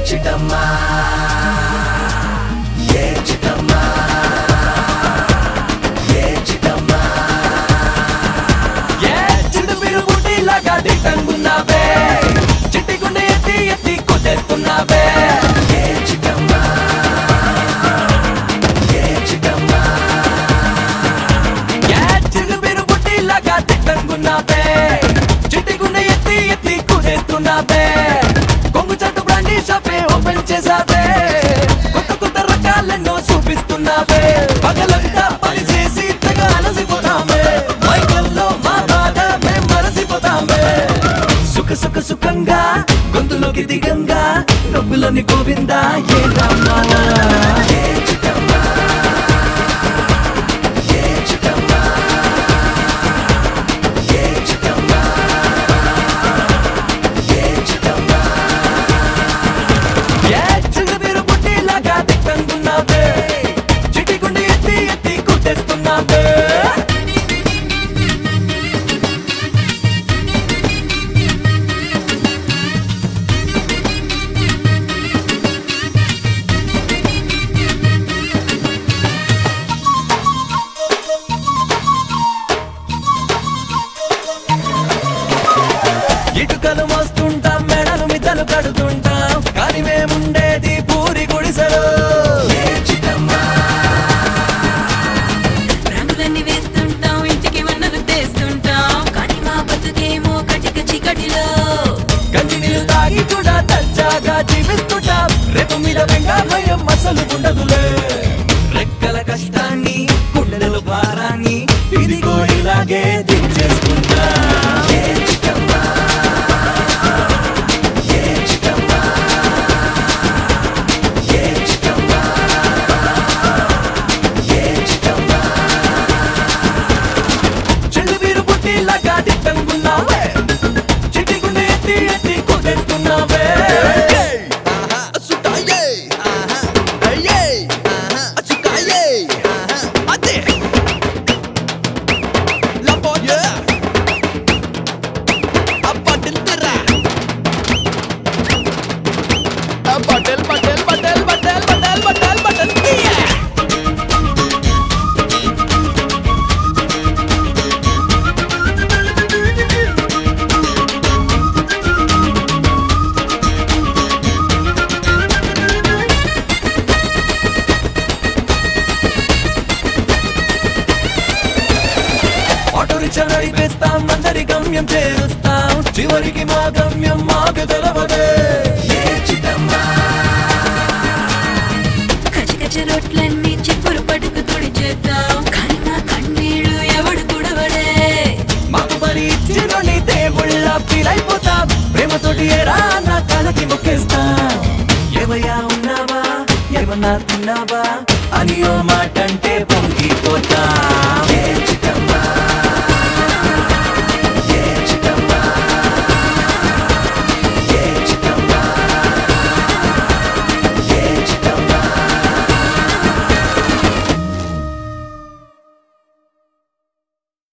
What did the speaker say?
చిటమ్మా ఏ చిటమ్మా ఏ చిటమ్మా ఏ చిడు మీరు బుట్టిలాగా దిట్టంగున్నావే చిట్టి గుండె ఎత్తి ఎత్తి కొట్టేస్తున్నావే ఏ చిటమ్మా ఏ చిటమ్మా ఏ చిడు మీరు బుట్టిలాగా దిట్టంగున్నావే చిట్టి గుండె ఎత్తి ఎత్తి కొట్టేస్తున్నావే కొంగు చట్టు బ్రాండీ షాపే ఓపెన్ చేసావే కొత్త కొత్త రకాలెన్నో చూపిస్తున్నావే పగలంతా పని చేసి తెగ అలసిపోతామే మైకల్లో మా బాధ మేం మరసిపోతామే సుఖంగా గొంతులోకి దిగంగా నొప్పులని గోవిందా ఏ రామా ఏ చిటమ్మా ఏ చిటమ్మా ఏ చిటమ్మా ఏ చిటమ్మా ఏ చిన్న మీరు బుట్టిలాగా దిట్టంగున్నావే చిట్టి గుండె ఎత్తి ఎత్తి కొట్టేస్తున్నావే ఇటుకలు మోస్తుంటాం మెడలు మిద్దలు కడుతుంటాం కానీ మేముండేది పూరి గుడిసెలో రంగులన్నీ వేస్తుంటాం ఇంటికి వన్నలు తెస్తుంటాం కానీ మా బతుకేమో కటిక చీకటిలో కంటి నీళ్ళు తాగి కూడా తచ్చాగా జీవిస్తుంటాం రేపు మీద వెంగా భయం అసలు ఉండదులే రెక్కల కష్టాన్ని గుండెల భారాన్ని ఇదిగో ఇలాగే దించేసుకుంటా ఏ చిటమ్మా ఏ చిటమ్మా ఏ చిటమ్మా ఏ చిటమ్మా చెల్లి వీరు బుట్టిలాగా దిట్టంగున్నావే చిట్టి గుండె ఎత్తి ఎత్తి కొట్టేస్తున్నావే ఆటో రిక్షా నడిపేస్తాం అందరి గమ్యం చేరుస్తాం చివరికి మా గమ్యం మాకు తెలవదే ఏ చిటమ్మా కచకచ రొట్లన్నీ చిప్పురు పడుకు తుడిచేద్దాం కానీ మా కన్నీళ్ళు ఎవడు కుడవడే మాకు మరి ఇచ్చినోని దేవుళ్ళ ఫీల్ అయిపోతాం ప్రేమతోటి ఏరా నా కళకి మొక్కేస్తాం ఏమయ్యా ఉన్నావా ఏమన్నా తిన్నావా అని ఓ మాట అంటే